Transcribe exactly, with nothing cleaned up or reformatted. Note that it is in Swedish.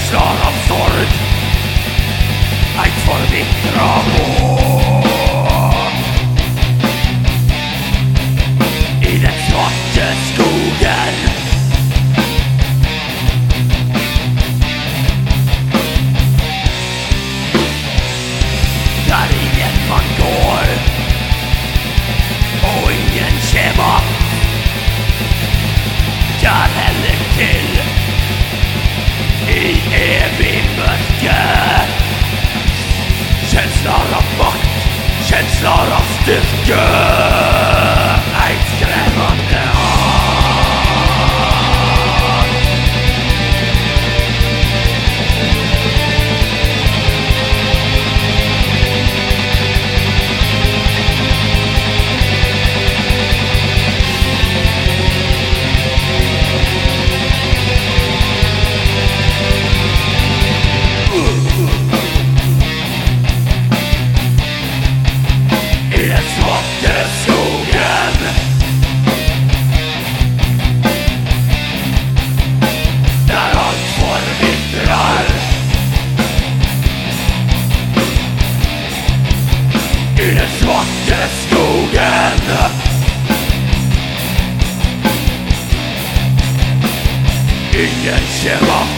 Känslan av sorg, ett förvittrat mål. I den svarta skogen där ingen man går och ingen kämpa kan heller till i evig mörker. Känslan av makt, känslan av styrka, ett skrämmande hat. I den svarta skogen där allt förvittrar. I den svarta skogen ingen kämpa